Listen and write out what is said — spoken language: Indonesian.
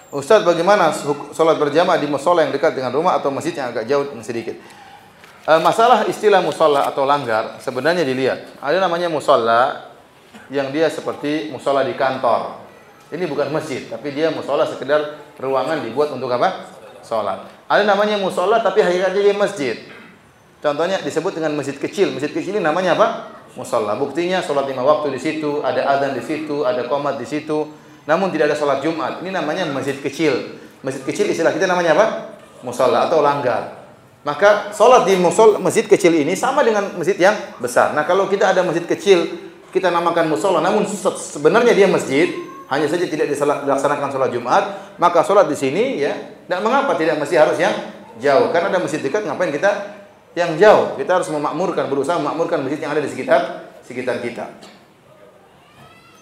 Ustaz, bagaimana sholat berjamaah di musola yang dekat dengan rumah atau masjid yang agak jauh sedikit? Masalah istilah musola atau langgar sebenarnya dilihat. Ada namanya musola yang dia seperti musola di kantor. Ini bukan masjid, tapi dia musola sekedar ruangan dibuat untuk apa? Sholat. Ada namanya musola tapi hakikatnya dia masjid. Contohnya disebut dengan masjid kecil. Masjid kecil ini namanya apa? Musola. Buktinya sholat 5 waktu di situ, ada adzan di situ, ada qomat di situ. Namun tidak ada sholat Jumat. Ini namanya masjid kecil. Masjid kecil istilah kita namanya apa? Musola atau langgar. Maka sholat di masjid kecil ini sama dengan masjid yang besar. Nah, kalau kita ada masjid kecil, kita namakan musola, namun sebenarnya dia masjid, hanya saja tidak dilaksanakan sholat Jumat, maka sholat di sini ya, dan mengapa tidak mesti harus yang jauh? Karena ada masjid dekat, ngapain kita yang jauh? Kita harus berusaha memakmurkan masjid yang ada di sekitar kita.